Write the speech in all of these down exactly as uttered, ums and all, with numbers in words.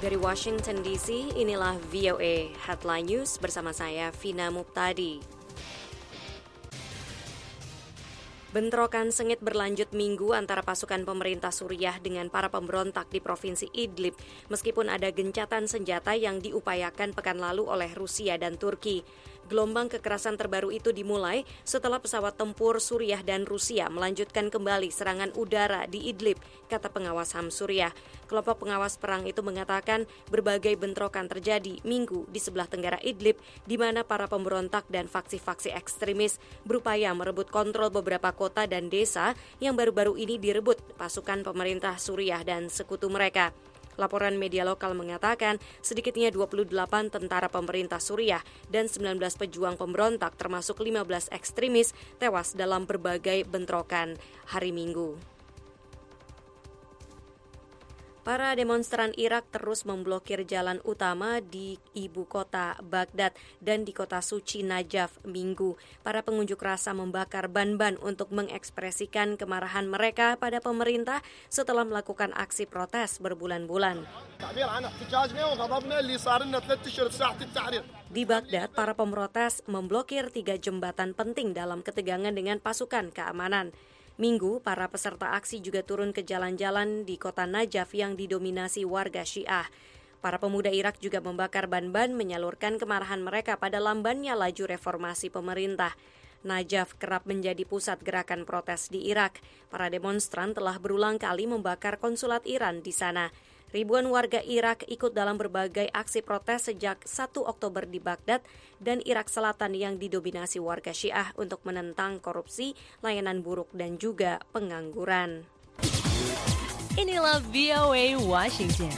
Dari Washington D C, inilah V O A Headline News bersama saya, Vina Muptadi. Bentrokan sengit berlanjut Minggu antara pasukan pemerintah Suriah dengan para pemberontak di Provinsi Idlib, meskipun ada gencatan senjata yang diupayakan pekan lalu oleh Rusia dan Turki. Gelombang kekerasan terbaru itu dimulai setelah pesawat tempur Suriah dan Rusia melanjutkan kembali serangan udara di Idlib, kata pengawas H A M Suriah. Kelompok pengawas perang itu mengatakan berbagai bentrokan terjadi Minggu di sebelah tenggara Idlib, di mana para pemberontak dan faksi-faksi ekstremis berupaya merebut kontrol beberapa kota dan desa yang baru-baru ini direbut pasukan pemerintah Suriah dan sekutu mereka. Laporan media lokal mengatakan sedikitnya dua puluh delapan tentara pemerintah Suriah dan sembilan belas pejuang pemberontak termasuk lima belas ekstremis tewas dalam berbagai bentrokan hari Minggu. Para demonstran Irak terus memblokir jalan utama di ibu kota Baghdad dan di kota suci Najaf Minggu. Para pengunjuk rasa membakar ban-ban untuk mengekspresikan kemarahan mereka pada pemerintah setelah melakukan aksi protes berbulan-bulan. Di Baghdad, para pemrotes memblokir tiga jembatan penting dalam ketegangan dengan pasukan keamanan. Minggu, para peserta aksi juga turun ke jalan-jalan di kota Najaf yang didominasi warga Syiah. Para pemuda Irak juga membakar ban-ban menyalurkan kemarahan mereka pada lambannya laju reformasi pemerintah. Najaf kerap menjadi pusat gerakan protes di Irak. Para demonstran telah berulang kali membakar konsulat Iran di sana. Ribuan warga Irak ikut dalam berbagai aksi protes sejak satu Oktober di Baghdad dan Irak Selatan yang didominasi warga Syiah untuk menentang korupsi, layanan buruk, dan juga pengangguran. Inilah V O A Washington.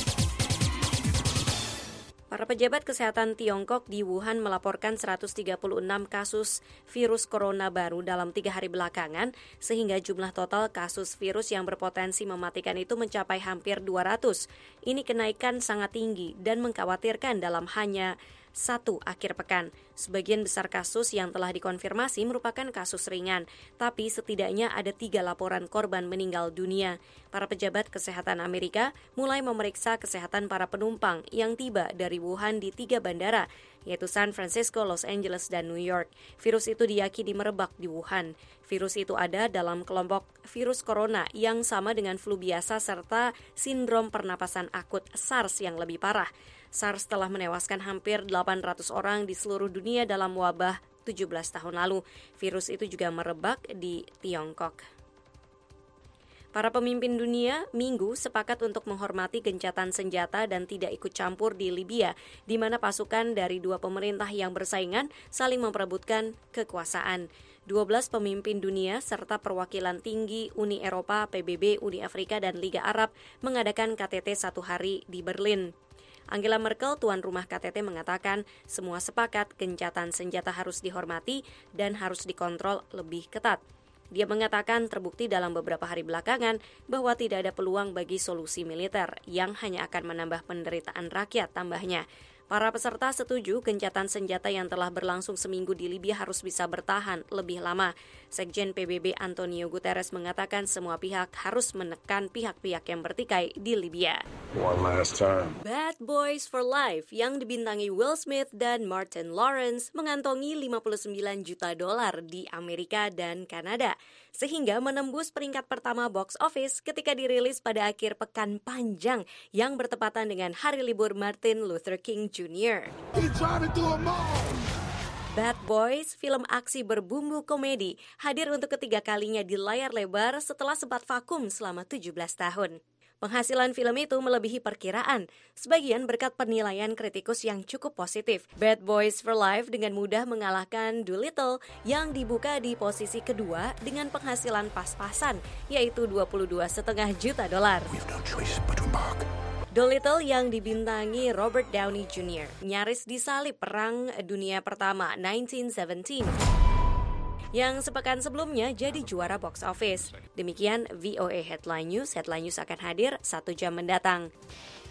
Para pejabat kesehatan Tiongkok di Wuhan melaporkan seratus tiga puluh enam kasus virus corona baru dalam tiga hari belakangan, sehingga jumlah total kasus virus yang berpotensi mematikan itu mencapai hampir dua ratus. Ini kenaikan sangat tinggi dan mengkhawatirkan dalam hanya satu akhir pekan. Sebagian besar kasus yang telah dikonfirmasi merupakan kasus ringan, tapi setidaknya ada tiga laporan korban meninggal dunia. Para pejabat kesehatan Amerika mulai memeriksa kesehatan para penumpang yang tiba dari Wuhan di tiga bandara, yaitu San Francisco, Los Angeles, dan New York. Virus itu diyakini merebak di Wuhan. Virus itu ada dalam kelompok virus corona yang sama dengan flu biasa serta sindrom pernapasan akut SARS yang lebih parah. SARS telah menewaskan hampir delapan ratus orang di seluruh dunia dalam wabah tujuh belas tahun lalu. Virus itu juga merebak di Tiongkok. Para pemimpin dunia Minggu sepakat untuk menghormati gencatan senjata dan tidak ikut campur di Libya, di mana pasukan dari dua pemerintah yang bersaingan saling memperebutkan kekuasaan. dua belas pemimpin dunia serta perwakilan tinggi Uni Eropa, P B B, Uni Afrika, dan Liga Arab mengadakan K T T satu hari di Berlin. Angela Merkel, tuan rumah K T T, mengatakan semua sepakat gencatan senjata harus dihormati dan harus dikontrol lebih ketat. Dia mengatakan terbukti dalam beberapa hari belakangan bahwa tidak ada peluang bagi solusi militer yang hanya akan menambah penderitaan rakyat, tambahnya. Para peserta setuju gencatan senjata yang telah berlangsung seminggu di Libya harus bisa bertahan lebih lama. Sekjen P B B Antonio Guterres mengatakan semua pihak harus menekan pihak-pihak yang bertikai di Libya. One last time. Bad Boys for Life yang dibintangi Will Smith dan Martin Lawrence mengantongi lima puluh sembilan juta dolar di Amerika dan Kanada, sehingga menembus peringkat pertama box office ketika dirilis pada akhir pekan panjang yang bertepatan dengan hari libur Martin Luther King Junior Bad Boys, film aksi berbumbu komedi, hadir untuk ketiga kalinya di layar lebar setelah sempat vakum selama tujuh belas tahun. Penghasilan film itu melebihi perkiraan, sebagian berkat penilaian kritikus yang cukup positif. Bad Boys for Life dengan mudah mengalahkan Dolittle yang dibuka di posisi kedua dengan penghasilan pas-pasan, yaitu dua puluh dua koma lima juta dolar. Dolittle yang dibintangi Robert Downey Junior nyaris disalib Perang Dunia Pertama nineteen seventeen yang sepekan sebelumnya jadi juara box office. Demikian V O A Headline News. Headline News akan hadir satu jam mendatang.